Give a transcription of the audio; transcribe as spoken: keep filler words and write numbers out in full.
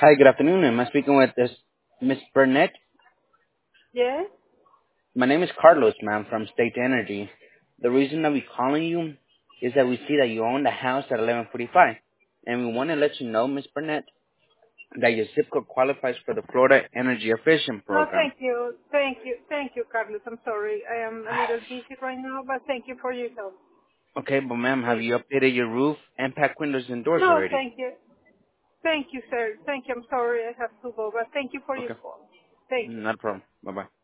Hi, good afternoon. Am I speaking with this Miss Burnett? Yes? My name is Carlos, ma'am, from State Energy. The reason that we're calling you is that we see that you own the house at eleven forty-five, and we want to let you know, Miss Burnett, that your zip code qualifies for the Florida Energy Efficient No, Program. thank you. Thank you. Thank you, Carlos. I'm sorry. I am a little busy right now, but thank you for your help. Okay, but ma'am, have Please. you updated your roof, impact windows, and doors No, already? thank you. Thank you, sir. Thank you. I'm sorry I have to go, but thank you for your Okay, call. Thank you. not a problem. Bye bye.